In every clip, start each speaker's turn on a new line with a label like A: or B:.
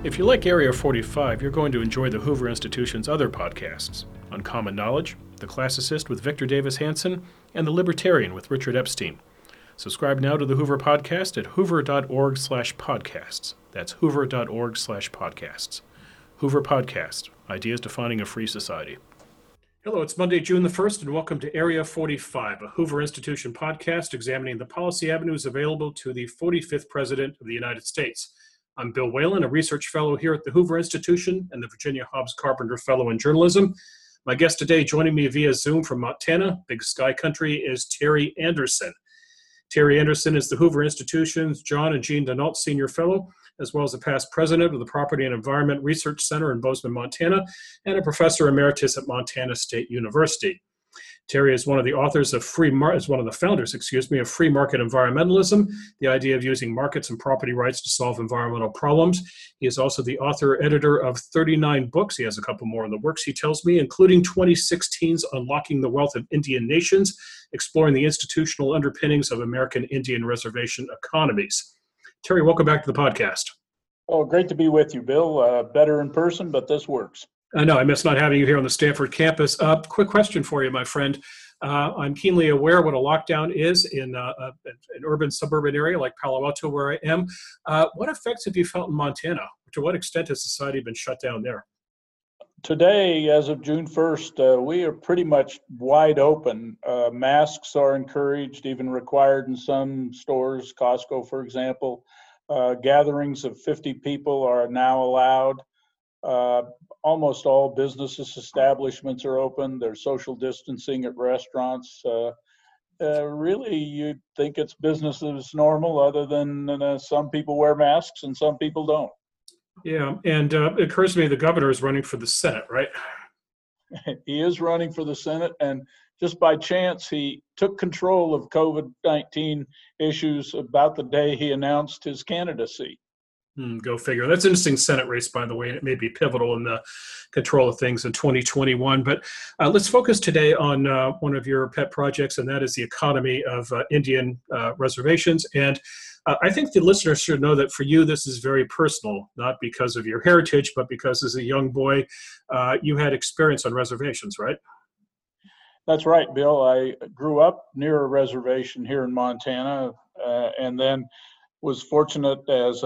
A: If you like Area 45, you're going to enjoy the Hoover Institution's other podcasts: Uncommon Knowledge, The Classicist with Victor Davis Hanson, and The Libertarian with Richard Epstein. Subscribe now to the Hoover Podcast at hoover.org/podcasts. That's hoover.org/podcasts. Hoover Podcast, ideas defining a free society. Hello, it's Monday, June the 1st, and welcome to Area 45, a Hoover Institution podcast examining the policy avenues available to the 45th President of the United States. I'm Bill Whalen, a research fellow here at the Hoover Institution and the Virginia Hobbs Carpenter Fellow in Journalism. My guest today, joining me via Zoom from Montana, Big Sky Country, is Terry Anderson. Terry Anderson is the Hoover Institution's John and Jean Denault Senior Fellow, as well as a past president of the Property and Environment Research Center in Bozeman, Montana, and a professor emeritus at Montana State University. Terry is one of the founders, of free market environmentalism, the idea of using markets and property rights to solve environmental problems. He is also the editor of 39 books. He has a couple more in the works, he tells me, including 2016's Unlocking the Wealth of Indian Nations, exploring the institutional underpinnings of American Indian reservation economies. Terry, welcome back to the podcast.
B: Oh, great to be with you, Bill. Better in person, but this works.
A: I know, I miss not having you here on the Stanford campus. Quick question for you, my friend. I'm keenly aware what a lockdown is in an urban suburban area like Palo Alto, where I am. What effects have you felt in Montana? To what extent has society been shut down there?
B: Today, as of June 1st, we are pretty much wide open. Masks are encouraged, even required in some stores, Costco, for example. Gatherings of 50 people are now allowed. Almost all businesses, establishments are open. There's social distancing at restaurants. Really, you'd think it's business as normal, other than some people wear masks and some people don't.
A: Yeah, and it occurs to me the governor is running for the Senate, right?
B: He is running for the Senate, and just by chance, he took control of COVID-19 issues about the day he announced his candidacy.
A: Go figure. That's an interesting Senate race, by the way, and it may be pivotal in the control of things in 2021. But let's focus today on one of your pet projects, and that is the economy of Indian reservations. And I think the listeners should know that for you, this is very personal, not because of your heritage, but because as a young boy, you had experience on reservations, right?
B: That's right, Bill. I grew up near a reservation here in Montana, and then was fortunate as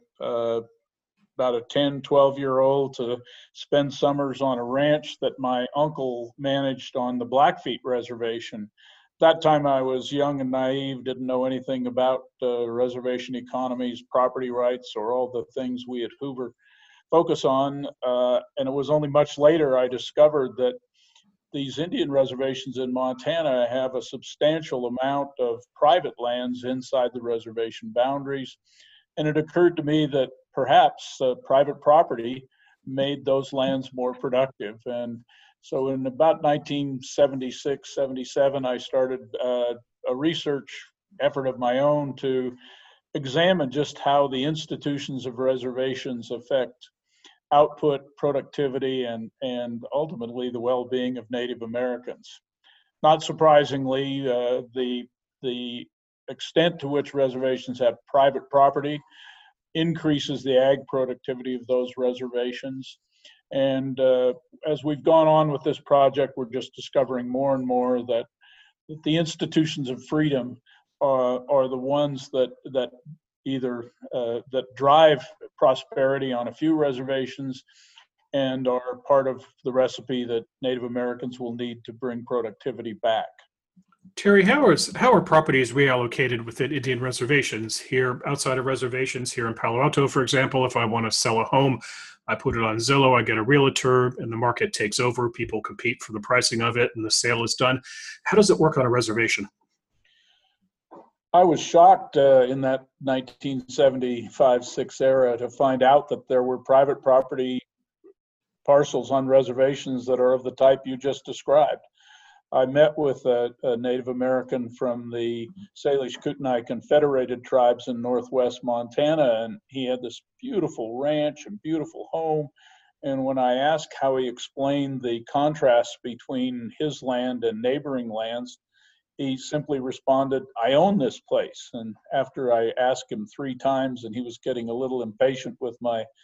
B: about a 10, 12-year-old to spend summers on a ranch that my uncle managed on the Blackfeet Reservation. That time I was young and naive, didn't know anything about reservation economies, property rights, or all the things we at Hoover focus on. And it was only much later I discovered that these Indian reservations in Montana have a substantial amount of private lands inside the reservation boundaries. And it occurred to me that perhaps private property made those lands more productive. And so in about 1976, 77, I started a research effort of my own to examine just how the institutions of reservations affect output, productivity, and ultimately the well-being of Native Americans. Not surprisingly, the extent to which reservations have private property increases the ag productivity of those reservations. And as we've gone on with this project, we're just discovering more and more that the institutions of freedom are the ones that either that drive prosperity on a few reservations and are part of the recipe that Native Americans will need to bring productivity back.
A: Terry, how are properties reallocated within Indian reservations? Here, outside of reservations, here in Palo Alto, for example, if I want to sell a home, I put it on Zillow, I get a realtor, and the market takes over. People compete for the pricing of it, and the sale is done. How does it work on a reservation?
B: I was shocked in that 1975-6 era to find out that there were private property parcels on reservations that are of the type you just described. I met with a Native American from the Salish Kootenai Confederated Tribes in northwest Montana, and he had this beautiful ranch and beautiful home. And when I asked how he explained the contrast between his land and neighboring lands, he simply responded, "I own this place." And after I asked him 3 times and he was getting a little impatient with my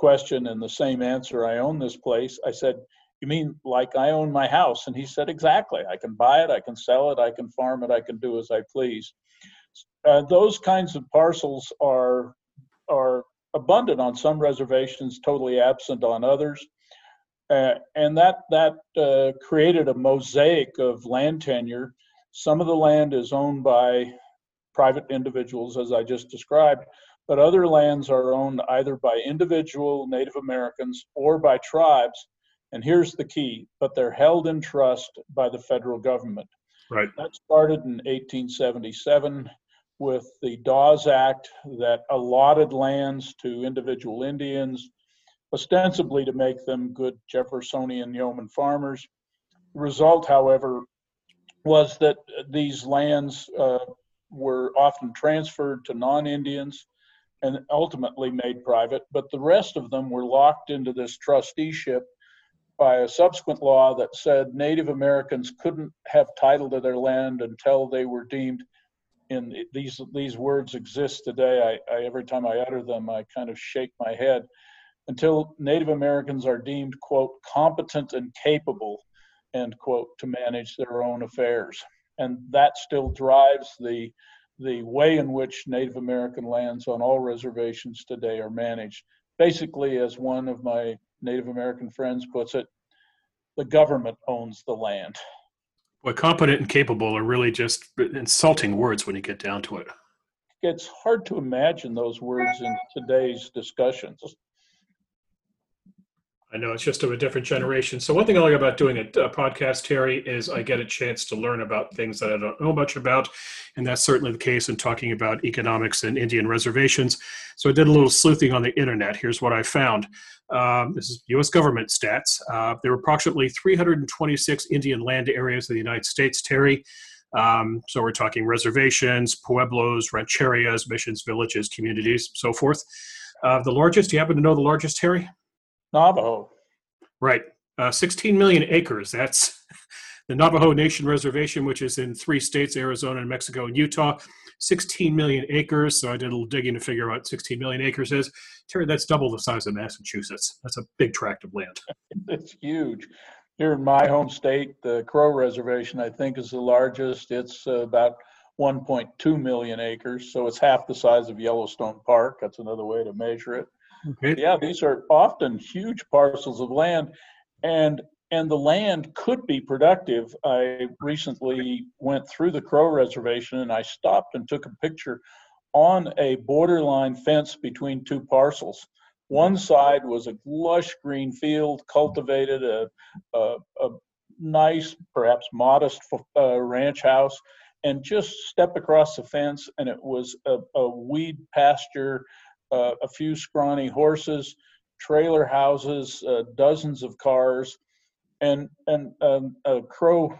B: question and the same answer, I own this place. I said, you mean like I own my house? And he said, exactly. I can buy it, I can sell it, I can farm it, I can do as I please. Those kinds of parcels are abundant on some reservations, totally absent on others. And that created a mosaic of land tenure. Some of the land is owned by private individuals, as I just described, but other lands are owned either by individual Native Americans or by tribes. And here's the key, but they're held in trust by the federal government.
A: Right.
B: That started in 1877 with the Dawes Act that allotted lands to individual Indians, ostensibly to make them good Jeffersonian yeoman farmers. The result, however, was that these lands were often transferred to non-Indians and ultimately made private, but the rest of them were locked into this trusteeship by a subsequent law that said Native Americans couldn't have title to their land until they were deemed, and these words exist today. Every time I utter them, I kind of shake my head, until Native Americans are deemed, quote, competent and capable, end quote, to manage their own affairs. And that still drives the way in which Native American lands on all reservations today are managed. Basically, as one of my Native American friends puts it, the government owns the land.
A: Well, competent and capable are really just insulting words when you get down to it.
B: It's hard to imagine those words in today's discussions.
A: I know it's just of a different generation. So one thing I like about doing a podcast, Terry, is I get a chance to learn about things that I don't know much about. And that's certainly the case in talking about economics and Indian reservations. So I did a little sleuthing on the internet. Here's what I found. This is U.S. government stats. There were approximately 326 Indian land areas in the United States, Terry. So we're talking reservations, pueblos, rancherias, missions, villages, communities, so forth. The largest, do you happen to know the largest, Terry?
B: Navajo.
A: Right. 16 million acres. That's the Navajo Nation Reservation, which is in 3 states, Arizona, and Mexico, and Utah. 16 million acres. So I did a little digging to figure out what 16 million acres is. Terry, that's double the size of Massachusetts. That's a big tract of land.
B: It's huge. Here in my home state, the Crow Reservation, I think, is the largest. It's about 1.2 million acres. So it's half the size of Yellowstone Park. That's another way to measure it.
A: Okay.
B: Yeah, these are often huge parcels of land, and the land could be productive. I recently went through the Crow Reservation and I stopped and took a picture on a borderline fence between 2 parcels. One side was a lush green field, cultivated, a nice, perhaps modest ranch house, and just step across the fence and it was a weed pasture, a few scrawny horses, trailer houses, dozens of cars, and a Crow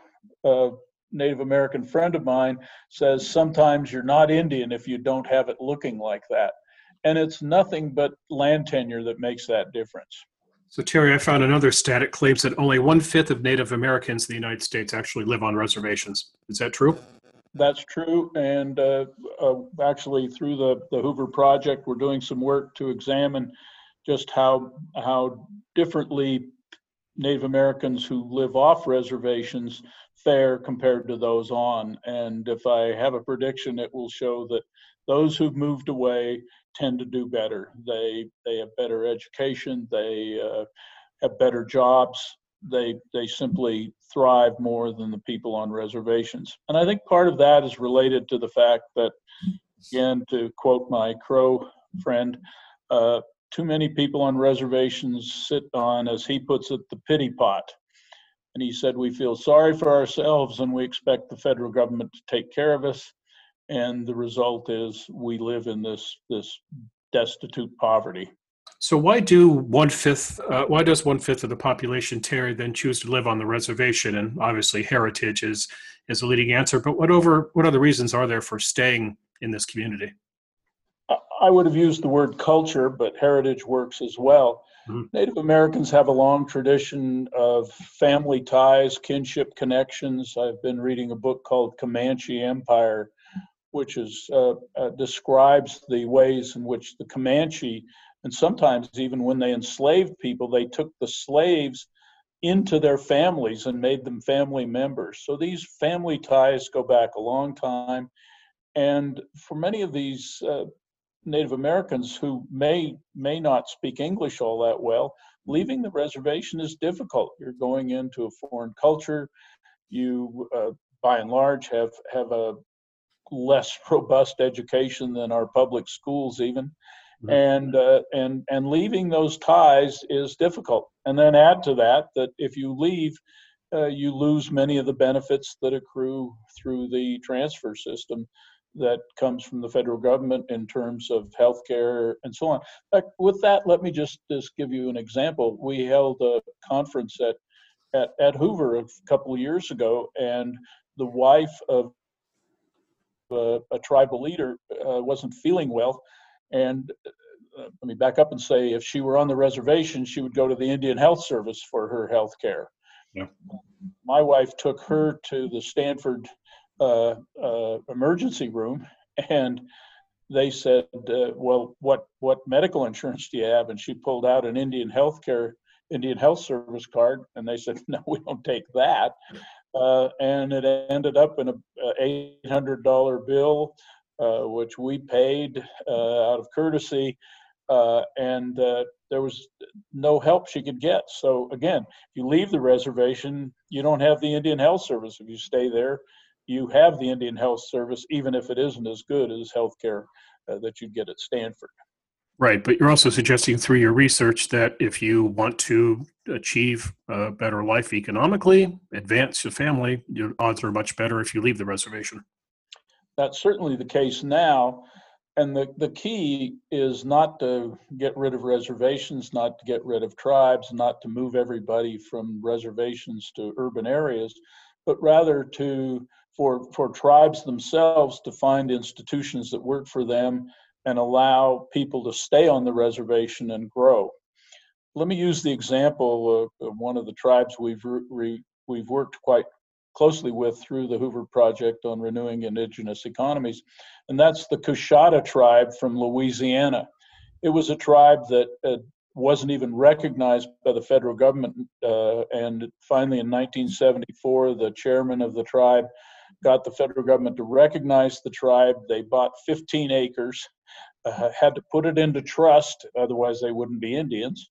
B: Native American friend of mine says sometimes you're not Indian if you don't have it looking like that. And it's nothing but land tenure that makes that difference.
A: So Terry, I found another stat. It claims that only 1/5 of Native Americans in the United States actually live on reservations. Is that true?
B: That's true, and actually through the Hoover Project, we're doing some work to examine just how differently Native Americans who live off reservations fare compared to those on. And if I have a prediction, it will show that those who've moved away tend to do better. They have better education, they have better jobs, they simply thrive more than the people on reservations. And I think part of that is related to the fact that, again, to quote my Crow friend, too many people on reservations sit on, as he puts it, the pity pot. And he said, we feel sorry for ourselves and we expect the federal government to take care of us. And the result is we live in this destitute poverty.
A: So why does 1/5 of the population, Terry, then choose to live on the reservation? And obviously heritage is a leading answer, but what other reasons are there for staying in this community?
B: I would have used the word culture, but heritage works as well. Mm-hmm. Native Americans have a long tradition of family ties, kinship connections. I've been reading a book called Comanche Empire, which describes the ways in which the Comanche And sometimes even when they enslaved people, they took the slaves into their families and made them family members. So these family ties go back a long time. And for many of these Native Americans who may not speak English all that well, leaving the reservation is difficult. You're going into a foreign culture. You, by and large, have a less robust education than our public schools even, and leaving those ties is difficult. And then add to that if you leave, you lose many of the benefits that accrue through the transfer system that comes from the federal government in terms of healthcare and so on. With that, let me just give you an example. We held a conference at Hoover a couple of years ago, and the wife of a tribal leader wasn't feeling well. And let me back up and say, if she were on the reservation, she would go to the Indian Health Service for her health care.
A: Yeah.
B: My wife took her to the Stanford emergency room, and they said, well, what medical insurance do you have? And she pulled out an Indian Health Service card, and they said, no, we don't take that. And it ended up in a $800 bill, which we paid out of courtesy, and there was no help she could get. So again, if you leave the reservation, you don't have the Indian Health Service. If you stay there, you have the Indian Health Service, even if it isn't as good as healthcare that you'd get at Stanford.
A: Right, but you're also suggesting through your research that if you want to achieve a better life economically, advance your family, your odds are much better if you leave the reservation.
B: That's certainly the case now. And the key is not to get rid of reservations, not to get rid of tribes, not to move everybody from reservations to urban areas, but rather for tribes themselves to find institutions that work for them and allow people to stay on the reservation and grow. Let me use the example of one of the tribes we've worked quite closely with through the Hoover Project on renewing indigenous economies, and that's the Coushatta tribe from Louisiana. It was a tribe that wasn't even recognized by the federal government, and finally in 1974, the chairman of the tribe got the federal government to recognize the tribe. They bought 15 acres, had to put it into trust, otherwise they wouldn't be Indians.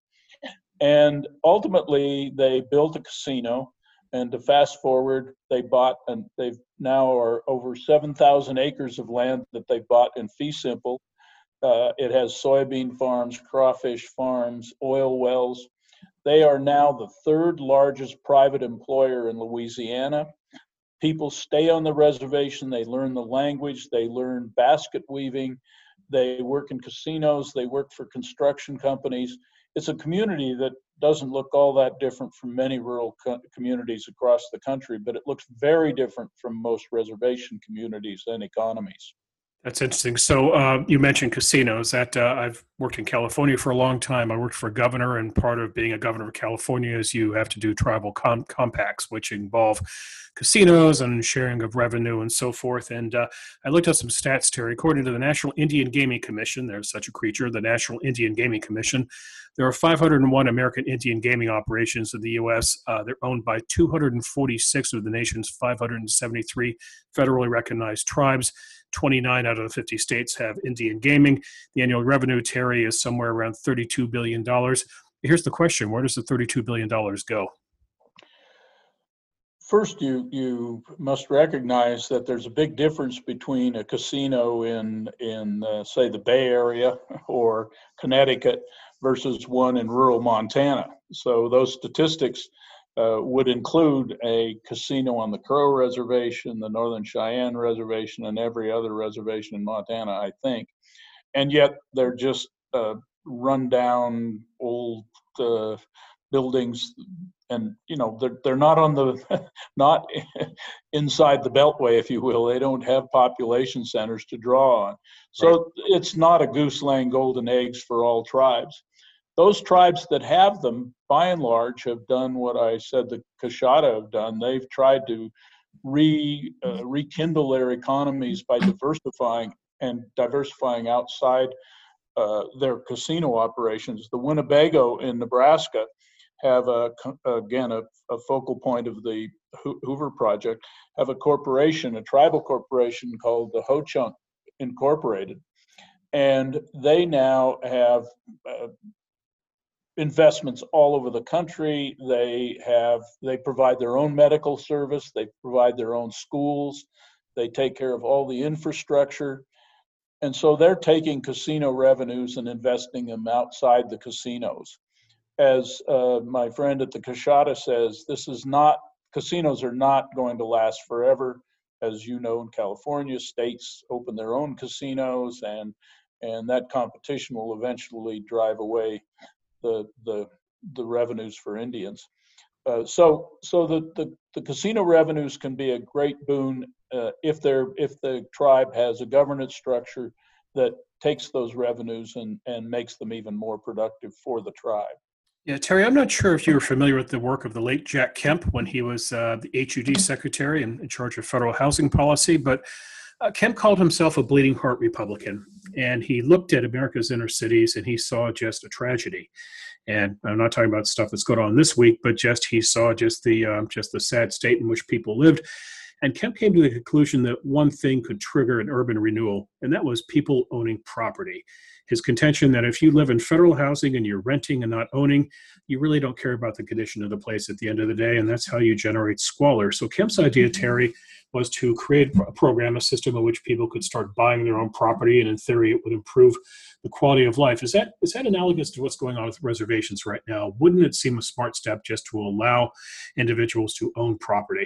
B: And ultimately, they built a casino. And to fast forward, they bought, and they've now are over 7,000 acres of land that they bought in fee simple. It has soybean farms, crawfish farms, oil wells. They are now the third largest private employer in Louisiana. People stay on the reservation, they learn the language, they learn basket weaving, they work in casinos, they work for construction companies. It's a community that doesn't look all that different from many rural communities across the country, but it looks very different from most reservation communities and economies.
A: That's interesting. So you mentioned casinos. That I've worked in California for a long time. I worked for a governor, and part of being a governor of California is you have to do tribal compacts, which involve casinos and sharing of revenue and so forth. And I looked up some stats, Terry. According to the National Indian Gaming Commission, there's such a creature, the National Indian Gaming Commission, there are 501 American Indian gaming operations in the U.S. They're owned by 246 of the nation's 573 federally recognized tribes. 29 out of the 50 states have Indian gaming. The annual revenue, Terry, is somewhere around $32 billion. Here's the question: where does the $32 billion go?
B: First, you must recognize that there's a big difference between a casino in say, the Bay Area or Connecticut versus one in rural Montana. So those statistics would include a casino on the Crow Reservation, the Northern Cheyenne Reservation, and every other reservation in Montana, I think. And yet they're just rundown old buildings, and they're not on the not inside the Beltway, if you will. They don't have population centers to draw on. So right. It's not a goose laying golden eggs for all tribes. Those tribes that have them, by and large, have done what I said the Coushatta have done. They've tried to rekindle their economies by diversifying outside their casino operations. The Winnebago in Nebraska have again a focal point of the Hoover Project, have a corporation, a tribal corporation called the Ho-Chunk Incorporated, and they now have investments all over the country. They provide their own medical service, they provide their own schools, they take care of all the infrastructure. And so they're taking casino revenues and investing them outside the casinos. As my friend at the Coshada says, casinos are not going to last forever. As you know, in California, states open their own casinos, and that competition will eventually drive away the revenues for Indians. So the casino revenues can be a great boon if the tribe has a governance structure that takes those revenues and makes them even more productive for the tribe.
A: Yeah, Terry, I'm not sure if you were familiar with the work of the late Jack Kemp when he was the HUD secretary in charge of federal housing policy, but Kemp called himself a bleeding heart Republican, and he looked at America's inner cities and he saw just a tragedy. And I'm not talking about stuff that's going on this week, but he saw just the sad state in which people lived. And Kemp came to the conclusion that one thing could trigger an urban renewal, and that was people owning property. His contention that if you live in federal housing and you're renting and not owning, you really don't care about the condition of the place at the end of the day, and that's how you generate squalor. So Kemp's idea, Terry, was to create a program, a system in which people could start buying their own property, and in theory, it would improve the quality of life. Is that analogous to what's going on with reservations right now? Wouldn't it seem a smart step just to allow individuals to own property?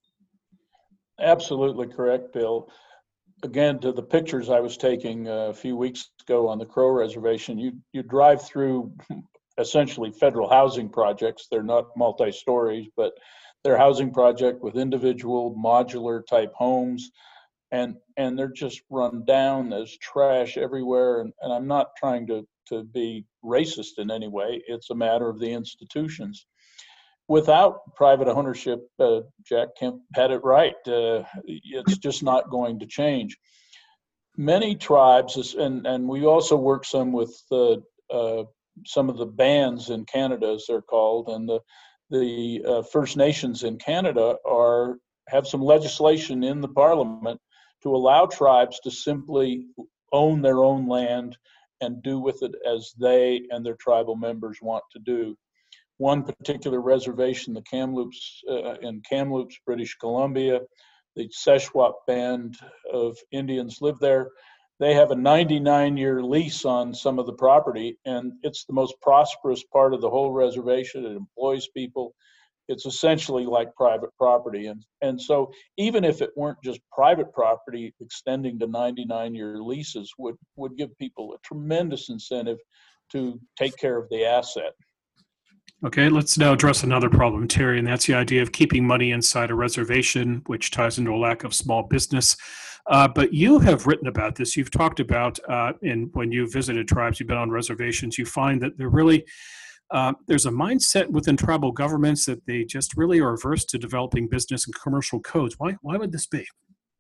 B: Absolutely correct, Bill. Again, to the pictures I was taking a few weeks ago on the Crow Reservation, you drive through essentially federal housing projects. They're not multi-stories, but they're housing project with individual modular type homes, and they're just run down. There's trash everywhere, and I'm not trying to be racist in any way. It's a matter of the institutions. Without private ownership, Jack Kemp had it right. It's just not going to change. Many tribes, and we also work some with some of the bands in Canada, as they're called, and the First Nations in Canada have some legislation in the Parliament to allow tribes to simply own their own land and do with it as they and their tribal members want to do. One particular reservation, the Kamloops, in Kamloops, British Columbia, the Shuswap band of Indians live there. They have a 99-year lease on some of the property, and it's the most prosperous part of the whole reservation. It employs people. It's essentially like private property. And so even if it weren't just private property, extending to 99-year leases would give people a tremendous incentive to take care of the asset.
A: Okay, let's now address another problem, Terry, and that's the idea of keeping money inside a reservation, which ties into a lack of small business. But you have written about this. You've talked about, and when you visited tribes, you've been on reservations, you find that there's a mindset within tribal governments that they just really are averse to developing business and commercial codes. Why would this be?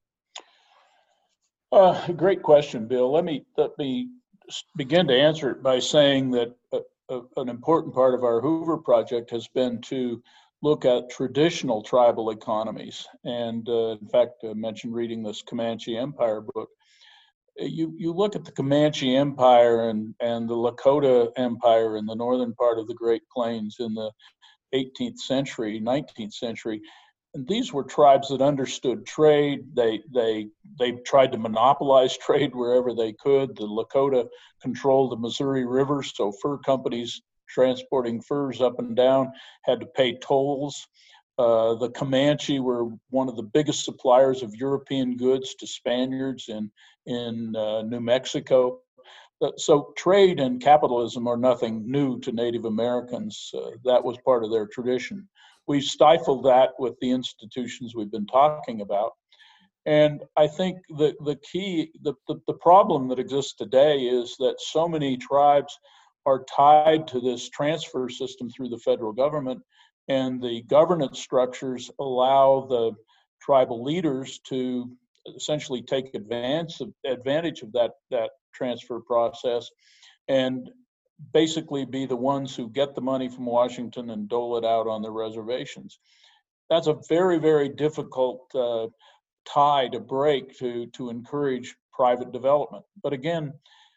B: Great question, Bill. Let me begin to answer it by saying that an important part of our Hoover Project has been to look at traditional tribal economies. And in fact, I mentioned reading this Comanche Empire book. You look at the Comanche Empire and the Lakota Empire in the northern part of the Great Plains in the 18th century, 19th century, and these were tribes that understood trade. They tried to monopolize trade wherever they could. The Lakota controlled the Missouri River, so fur companies transporting furs up and down had to pay tolls. The Comanche were one of the biggest suppliers of European goods to Spaniards in New Mexico. So trade and capitalism are nothing new to Native Americans. That was part of their tradition. We've stifled that with the institutions we've been talking about. And I think the problem that exists today is that so many tribes are tied to this transfer system through the federal government, and the governance structures allow the tribal leaders to essentially take advantage of that transfer process and basically be the ones who get the money from Washington and dole it out on the reservations. That's a very, very difficult tie to break to encourage private development. But again,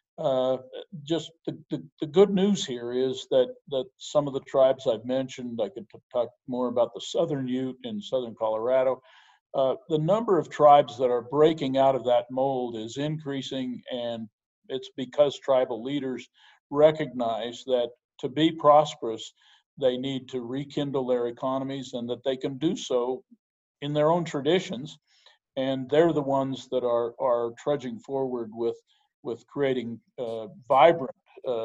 B: just the good news here is that some of the tribes I've mentioned, I could talk more about the Southern Ute in southern Colorado. The number of tribes that are breaking out of that mold is increasing, and it's because tribal leaders recognize that to be prosperous, they need to rekindle their economies, and that they can do so in their own traditions. And they're the ones that are trudging forward with creating vibrant,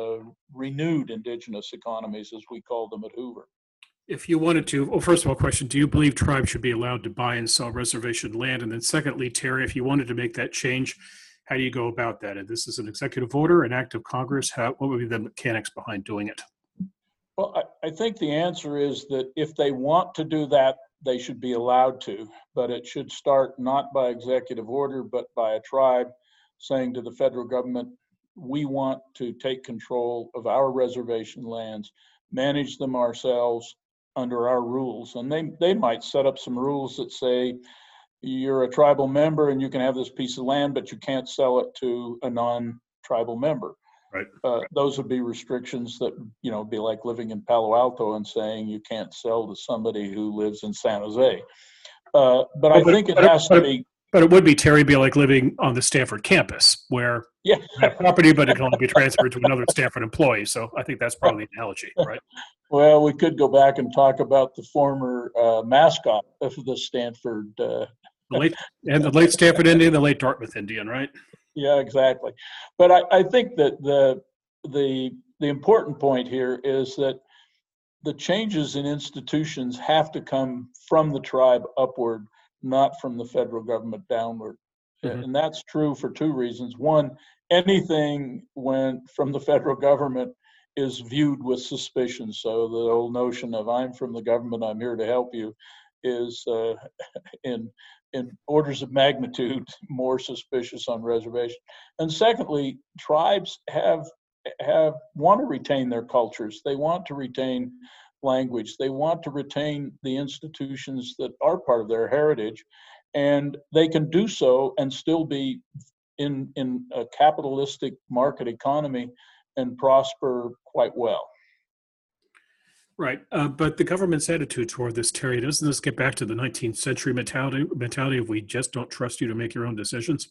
B: renewed indigenous economies, as we call them at Hoover.
A: If you wanted to, well, first of all, question, do you believe tribes should be allowed to buy and sell reservation land? And then secondly, Terry, if you wanted to make that change, how do you go about that? And this is an executive order, an act of Congress. What would be the mechanics behind doing it?
B: Well, I think the answer is that if they want to do that, they should be allowed to, but it should start not by executive order, but by a tribe saying to the federal government, we want to take control of our reservation lands, manage them ourselves under our rules. And they might set up some rules that say, you're a tribal member and you can have this piece of land, but you can't sell it to a non-tribal member.
A: Right.
B: Those would be restrictions that, be like living in Palo Alto and saying you can't sell to somebody who lives in San Jose. But I think it has to be.
A: But it would be, Terry, be like living on the Stanford campus where you have property, but it can only be transferred to another Stanford employee. So I think that's probably the analogy, right?
B: Well, we could go back and talk about the former mascot of the Stanford.
A: The late Stanford Indian, the late Dartmouth Indian, right?
B: Yeah, exactly. But I think that the important point here is that the changes in institutions have to come from the tribe upward, not from the federal government downward. Mm-hmm. And that's true for two reasons. One, anything from the federal government is viewed with suspicion. So the old notion of I'm from the government, I'm here to help you is in orders of magnitude more suspicious on reservation. And secondly, tribes want to retain their cultures. They want to retain language. They want to retain the institutions that are part of their heritage, and they can do so and still be in a capitalistic market economy and prosper quite well.
A: Right. But the government's attitude toward this, Terry, doesn't this get back to the 19th century mentality of we just don't trust you to make your own decisions?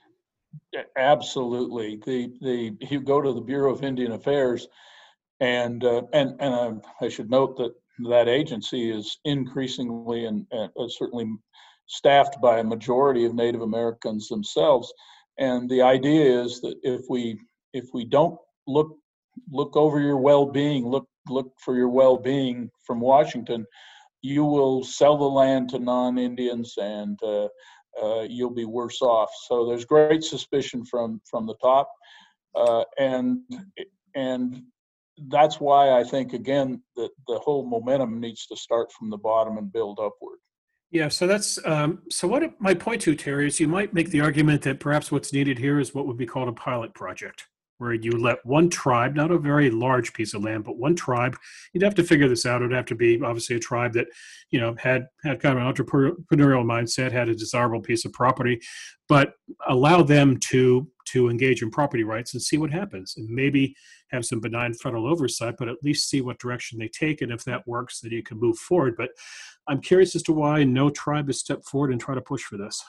B: Absolutely. You go to the Bureau of Indian Affairs, and I should note that agency is increasingly and certainly staffed by a majority of Native Americans themselves. And the idea is that if we don't look over your well-being, look for your well-being from Washington, you will sell the land to non-Indians and you'll be worse off. So there's great suspicion from the top, and that's why I think, again, that the whole momentum needs to start from the bottom and build upward.
A: Yeah, so that's so what it might point to, Terry, is you might make the argument that perhaps what's needed here is what would be called a pilot project, where you let one tribe, not a very large piece of land, but one tribe, you'd have to figure this out. It would have to be obviously a tribe that, had kind of an entrepreneurial mindset, had a desirable piece of property, but allow them to engage in property rights and see what happens, and maybe have some benign federal oversight, but at least see what direction they take. And if that works, then you can move forward. But I'm curious as to why no tribe has stepped forward and tried to push for this.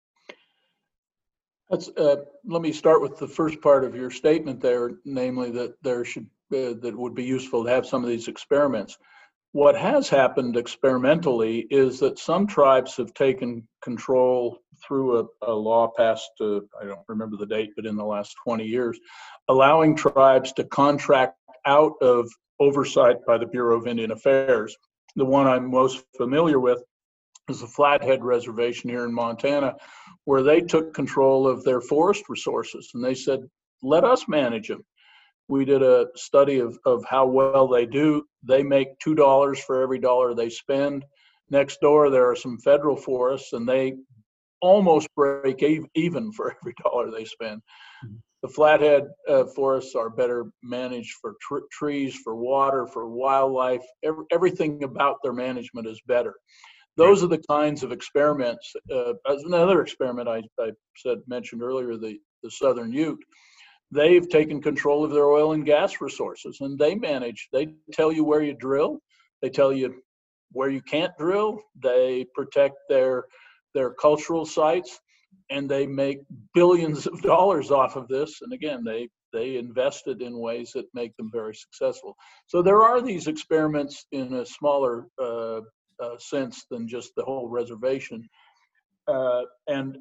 B: Let me start with the first part of your statement there, namely that that would be useful to have some of these experiments. What has happened experimentally is that some tribes have taken control through a law passed, I don't remember the date, but in the last 20 years, allowing tribes to contract out of oversight by the Bureau of Indian Affairs. The one I'm most familiar with is the Flathead Reservation here in Montana, where they took control of their forest resources and they said, let us manage them. We did a study of how well they do. They make $2 for every dollar they spend. Next door, there are some federal forests, and they almost break even for every dollar they spend.
A: Mhm.
B: The flathead forests are better managed for trees, for water, for wildlife. Everything about their management is better.
A: Right.
B: Those are the kinds of experiments. As another experiment I mentioned earlier, the Southern Ute, they've taken control of their oil and gas resources, and they manage. They tell you where you drill. They tell you where you can't drill. They protect their cultural sites, and they make billions of dollars off of this. And again, they invested in ways that make them very successful. So there are these experiments in a smaller sense than just the whole reservation. And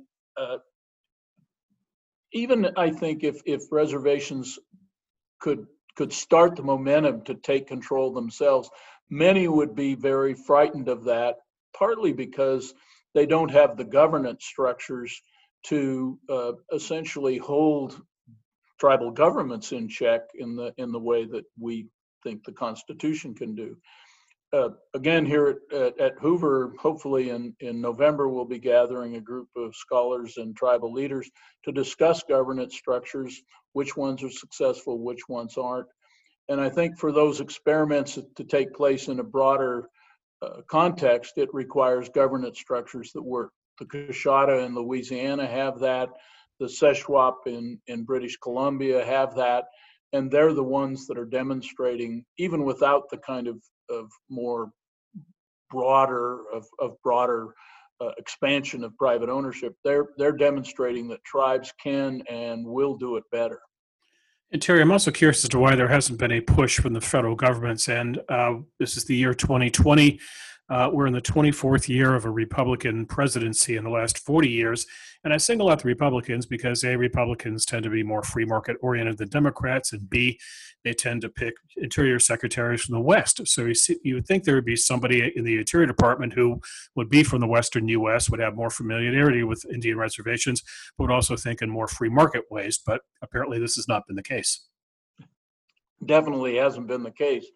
B: even I think if reservations could start the momentum to take control themselves, many would be very frightened of that, partly because they don't have the governance structures to essentially hold tribal governments in check in the way that we think the Constitution can do. Again, here at Hoover, hopefully in November, we'll be gathering a group of scholars and tribal leaders to discuss governance structures, which ones are successful, which ones aren't. And I think for those experiments to take place in a broader context, it requires governance structures that work. The Coushatta in Louisiana have that. The Shuswap in British Columbia have that. And they're the ones that are demonstrating, even without the kind of more broader expansion of private ownership, they're demonstrating that tribes can and will do it better.
A: And Terry, I'm also curious as to why there hasn't been a push from the federal government's end. This is the year 2020. We're in the 24th year of a Republican presidency in the last 40 years. And I single out the Republicans because A, Republicans tend to be more free market oriented than Democrats, and B, they tend to pick interior secretaries from the West. So you would think there would be somebody in the Interior Department who would be from the Western U.S., would have more familiarity with Indian reservations, but would also think in more free market ways. But apparently this has not been the case.
B: Definitely hasn't been the case.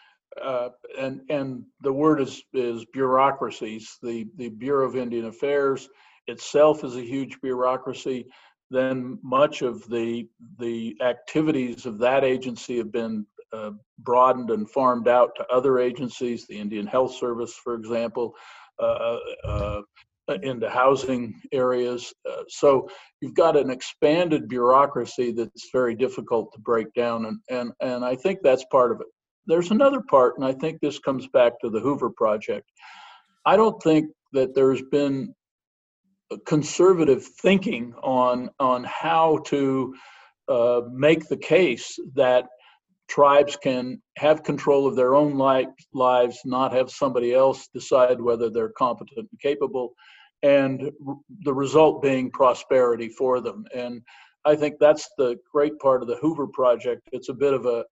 B: And the word is bureaucracies. The Bureau of Indian Affairs itself is a huge bureaucracy. Then much of the activities of that agency have been broadened and farmed out to other agencies, the Indian Health Service, for example, into housing areas. So you've got an expanded bureaucracy that's very difficult to break down, and I think that's part of it. There's another part, and I think this comes back to the Hoover Project. I don't think that there's been conservative thinking on how to make the case that tribes can have control of their own lives, not have somebody else decide whether they're competent and capable, and the result being prosperity for them. And I think that's the great part of the Hoover Project. It's a bit of a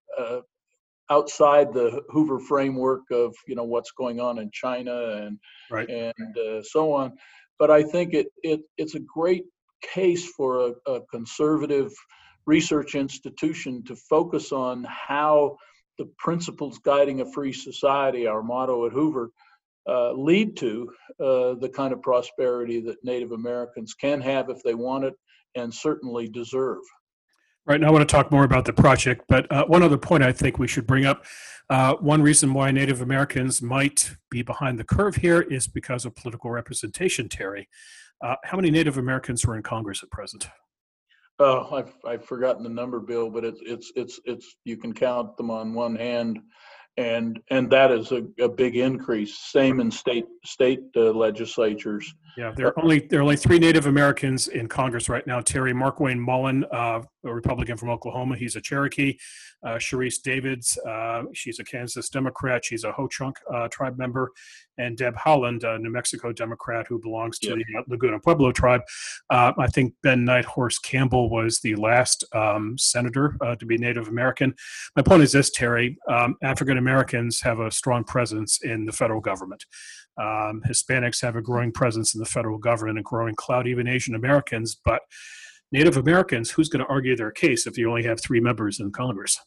B: outside the Hoover framework of what's going on in China and
A: Right.
B: So on. But I think it's a great case for a conservative research institution to focus on how the principles guiding a free society, our motto at Hoover, lead to the kind of prosperity that Native Americans can have if they want it, and certainly deserve.
A: Right now, I want to talk more about the project, but one other point I think we should bring up. One reason why Native Americans might be behind the curve here is because of political representation, Terry. How many Native Americans are in Congress at present?
B: Oh, I've forgotten the number, Bill, but it's you can count them on one hand, and that is a big increase. Same in state legislatures.
A: Yeah, there are only three Native Americans in Congress right now. Terry Markwayne Mullen, a Republican from Oklahoma, he's a Cherokee. Sharice Davids, she's a Kansas Democrat. She's a Ho-Chunk tribe member. And Deb Howland, a New Mexico Democrat who belongs to the Laguna Pueblo tribe. I think Ben Nighthorse Campbell was the last senator to be Native American. My point is this, Terry. African Americans have a strong presence in the federal government. Hispanics have a growing presence in the federal government, a growing clout, even Asian Americans. But Native Americans, who's going to argue their case if you only have three members in Congress?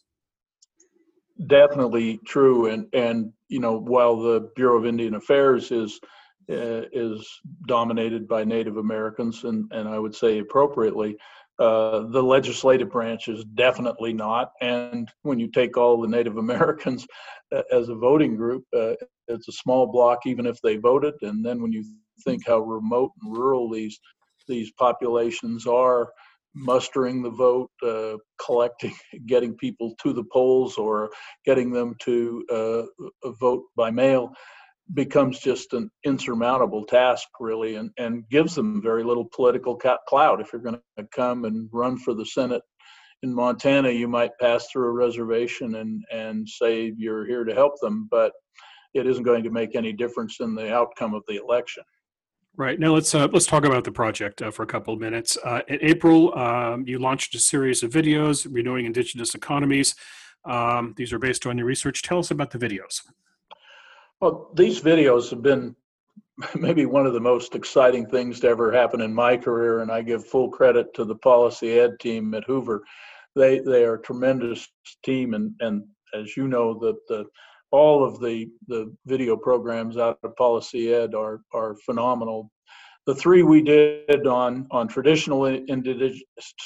B: Definitely true. And while the Bureau of Indian Affairs is is dominated by Native Americans, and I would say appropriately. The legislative branch is definitely not. And when you take all the Native Americans as a voting group, it's a small block, even if they voted. And then when you think how remote and rural these populations are, mustering the vote, collecting, getting people to the polls, or getting them to vote by mail becomes just an insurmountable task, really, and gives them very little political clout. If you're going to come and run for the Senate in Montana, you might pass through a reservation and say you're here to help them, but it isn't going to make any difference in the outcome of the election.
A: Right. Now let's talk about the project for a couple of minutes. In April, you launched a series of videos, Renewing Indigenous Economies. These are based on your research. Tell us about the videos.
B: Well, these videos have been maybe one of the most exciting things to ever happen in my career, and I give full credit to the Policy Ed team at Hoover. They are a tremendous team, and as you know, all of the video programs out of Policy Ed are phenomenal. The three we did on traditional indigenous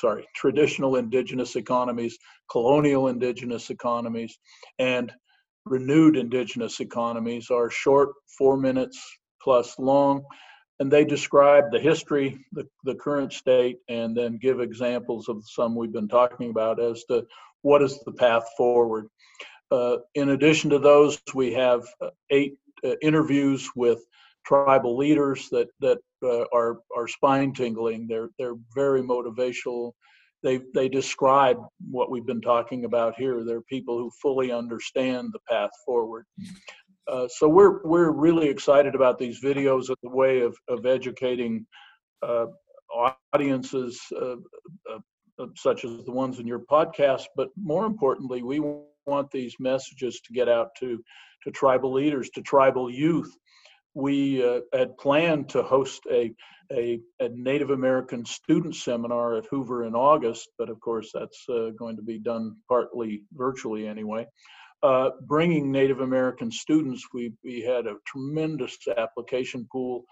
B: economies, colonial indigenous economies, and renewed indigenous economies are short, 4 minutes plus long, and they describe the history, the current state, and then give examples of some we've been talking about as to what is the path forward. In addition to those, we have 8 interviews with tribal leaders that are spine tingling. They're very motivational. They describe what we've been talking about here. They're people who fully understand the path forward. So we're really excited about these videos as a way of educating audiences such as the ones in your podcast. But more importantly, we want these messages to get out to tribal leaders, to tribal youth. We had planned to host a Native American student seminar at Hoover in August, but of course that's going to be done partly virtually anyway. Bringing Native American students, we had a tremendous application pool.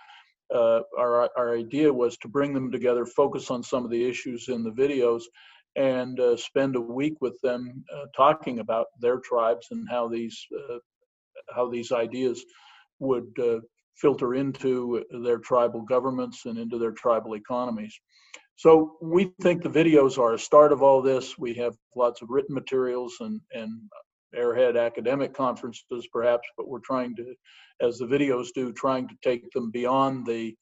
B: Our idea was to bring them together, focus on some of the issues in the videos, and spend a week with them talking about their tribes and how these ideas would filter into their tribal governments and into their tribal economies. So we think the videos are a start of all this. We have lots of written materials and airhead academic conferences perhaps, but we're trying to, as the videos do, trying to take them beyond the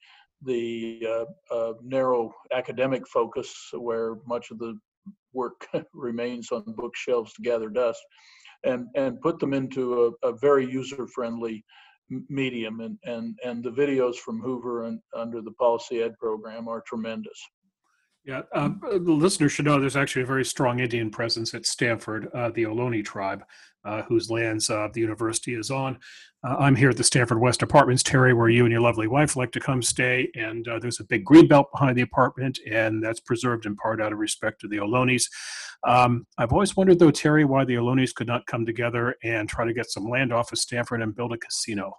B: narrow academic focus where much of the work remains on bookshelves to gather dust, and put them into a very user-friendly medium. And the videos from Hoover and under the Policy Ed program are tremendous.
A: Yeah, the listeners should know there's actually a very strong Indian presence at Stanford, the Ohlone tribe, whose lands the university is on. I'm here at the Stanford West Apartments, Terry, where you and your lovely wife like to come stay. And there's a big green belt behind the apartment, and that's preserved in part out of respect to the Ohlones. I've always wondered, though, Terry, why the Ohlones could not come together and try to get some land off of Stanford and build a casino.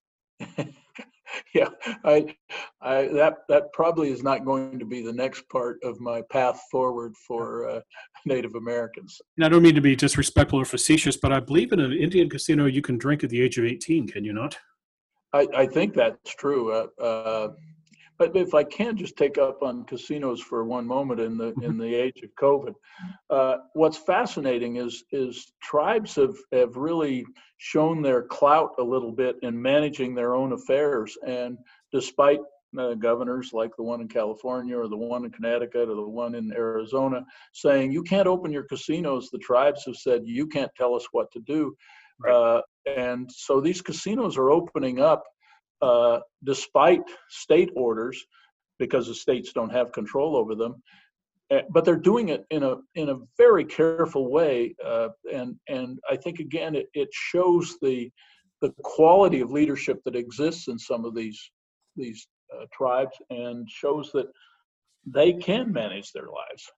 B: Yeah, that probably is not going to be the next part of my path forward for Native Americans.
A: And I don't mean to be disrespectful or facetious, but I believe in an Indian casino you can drink at the age of 18, can you not?
B: I think that's true. But if I can just take up on casinos for one moment in the age of COVID, what's fascinating is tribes have really shown their clout a little bit in managing their own affairs. And despite governors like the one in California or the one in Connecticut or the one in Arizona saying, you can't open your casinos, the tribes have said, you can't tell us what to do. Right. And so these casinos are opening up despite state orders, because the states don't have control over them. But they're doing it in a very careful way, and I think again it shows the quality of leadership that exists in some of these tribes, and shows that they can manage their lives.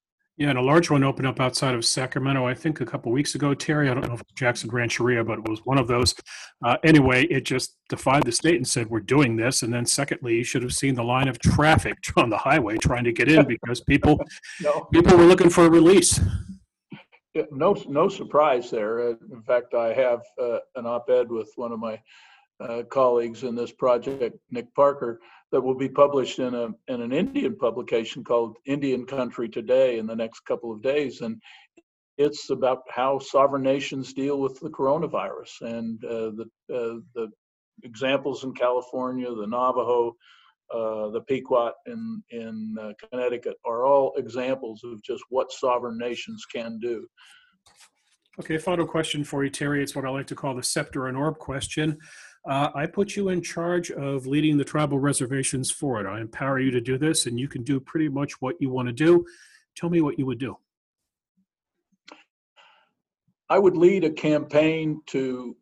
A: Yeah, and a large one opened up outside of Sacramento, I think a couple weeks ago, Terry. I don't know if it was Jackson Rancheria, but it was one of those. Anyway, it just defied the state and said, we're doing this. And then secondly, you should have seen the line of traffic on the highway trying to get in because
B: No,
A: people were looking for a release.
B: no surprise there. In fact, I have an op-ed with one of my colleagues in this project, Nick Parker, that will be published in an Indian publication called Indian Country Today in the next couple of days. And it's about how sovereign nations deal with the coronavirus, and the examples in California, the Navajo, the Pequot in Connecticut are all examples of just what sovereign nations can do.
A: Okay, final question for you, Terry. It's what I like to call the scepter and orb question. I put you in charge of leading the tribal reservations forward. I empower you to do this, and you can do pretty much what you want to do. Tell me what you would do.
B: I would lead a campaign to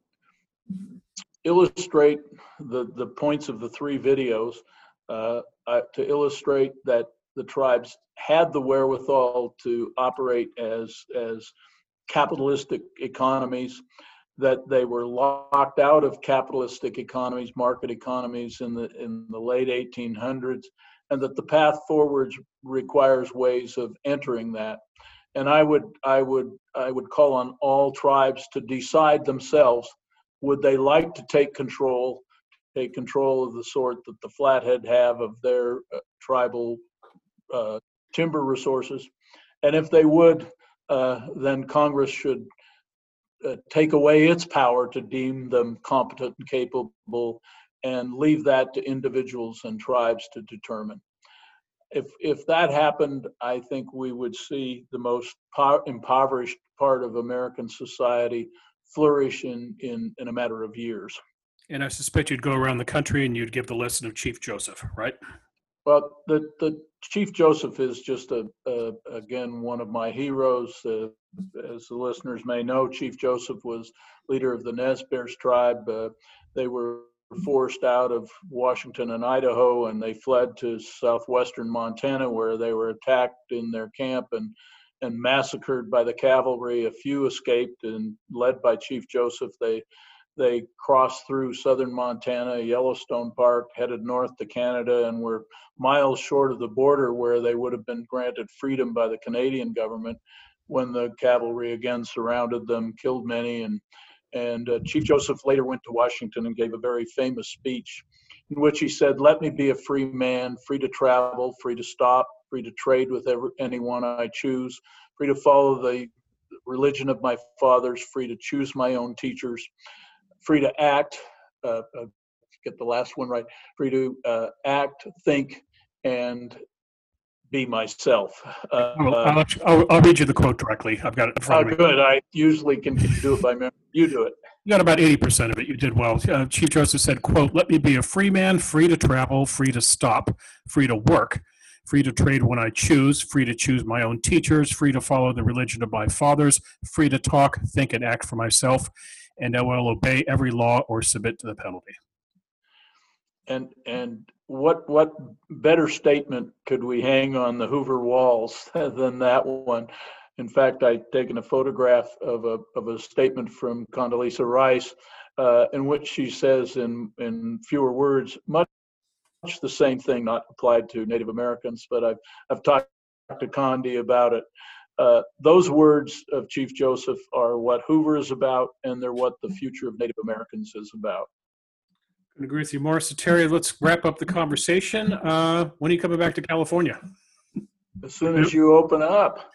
B: illustrate the points of the three videos, to illustrate that the tribes had the wherewithal to operate as capitalistic economies, that they were locked out of capitalistic economies, market economies in the late 1800s, and that the path forward requires ways of entering that. And I would call on all tribes to decide themselves, would they like to take control of the sort that the Flathead have of their tribal timber resources. And if they would, then Congress should take away its power to deem them competent and capable, and leave that to individuals and tribes to determine. If that happened, I think we would see the most impoverished part of American society flourish in a matter of years.
A: And I suspect you'd go around the country and you'd give the lesson of Chief Joseph, right?
B: Well, the Chief Joseph is just again one of my heroes. As the listeners may know, Chief Joseph was leader of the Nez Perce tribe. They were forced out of Washington and Idaho, and they fled to southwestern Montana, where they were attacked in their camp and massacred by the cavalry. A few escaped, and led by Chief Joseph, they crossed through southern Montana, Yellowstone Park, headed north to Canada, and were miles short of the border, where they would have been granted freedom by the Canadian government, when the cavalry again surrounded them, killed many. And Chief Joseph later went to Washington and gave a very famous speech in which he said, "Let me be a free man, free to travel, free to stop, free to trade with anyone I choose, free to follow the religion of my fathers, free to choose my own teachers, free to act," get the last one right, free to act, think, and be myself.
A: I'll read you the quote directly. I've got it in front of me.
B: Good. I usually can do it by memory. You do it.
A: You got about 80% of it. You did well. Chief Joseph said, quote, "Let me be a free man, free to travel, free to stop, free to work, free to trade when I choose, free to choose my own teachers, free to follow the religion of my fathers, free to talk, think, and act for myself, and I will obey every law or submit to the penalty."
B: And what better statement could we hang on the Hoover walls than that one? In fact, I'd taken a photograph of a statement from Condoleezza Rice, in which she says in fewer words much the same thing, not applied to Native Americans, but I've talked to Condi about it. Those words of Chief Joseph are what Hoover is about, and they're what the future of Native Americans is about.
A: I agree with you, Morris. So, Terry, let's wrap up the conversation. When are you coming back to California?
B: As soon as you open up.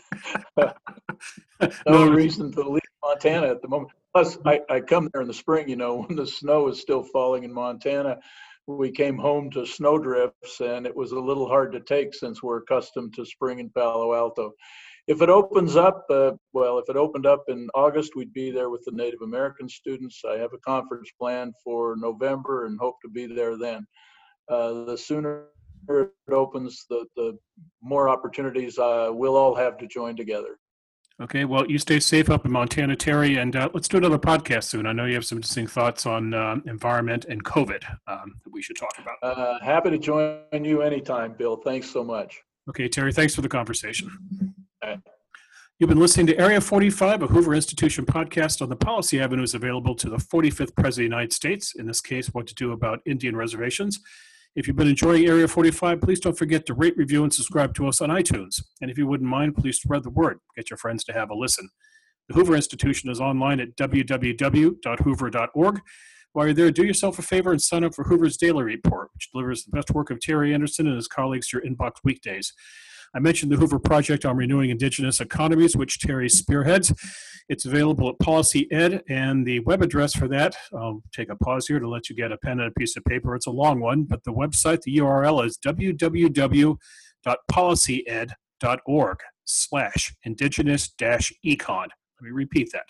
B: No reason to leave Montana at the moment. Plus, I come there in the spring, when the snow is still falling in Montana. We came home to snowdrifts, and it was a little hard to take since we're accustomed to spring in Palo Alto. If it opens up, if it opened up in August, we'd be there with the Native American students. I have a conference planned for November and hope to be there then. The sooner it opens, the more opportunities we'll all have to join together.
A: Okay, well, you stay safe up in Montana, Terry, and let's do another podcast soon. I know you have some interesting thoughts on environment and COVID that we should talk about.
B: Happy to join you anytime, Bill. Thanks so much.
A: Okay, Terry, thanks for the conversation. You've been listening to Area 45, a Hoover Institution podcast on the policy avenues available to the 45th President of the United States, in this case, what to do about Indian reservations. If you've been enjoying Area 45, please don't forget to rate, review, and subscribe to us on iTunes. And if you wouldn't mind, please spread the word. Get your friends to have a listen. The Hoover Institution is online at www.hoover.org. While you're there, do yourself a favor and sign up for Hoover's Daily Report, which delivers the best work of Terry Anderson and his colleagues to your inbox weekdays. I mentioned the Hoover Project on Renewing Indigenous Economies, which Terry spearheads. It's available at Policy Ed, and the web address for that, I'll take a pause here to let you get a pen and a piece of paper. It's a long one, but the website, the URL is www.policyed.org/indigenous-econ. Let me repeat that,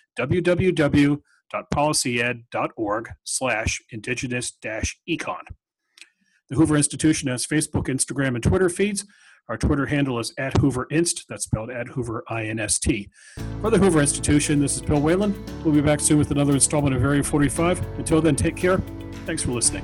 A: www.policyed.org/indigenous-econ. The Hoover Institution has Facebook, Instagram, and Twitter feeds. Our Twitter handle is @HooverInst, that's spelled @HooverInst. For the Hoover Institution, this is Bill Whalen. We'll be back soon with another installment of Area 45. Until then, take care. Thanks for listening.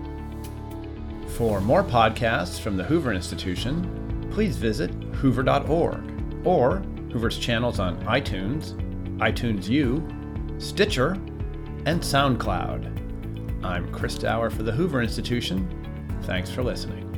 C: For more podcasts from the Hoover Institution, please visit hoover.org or Hoover's channels on iTunes, iTunes U, Stitcher, and SoundCloud. I'm Chris Dower for the Hoover Institution. Thanks for listening.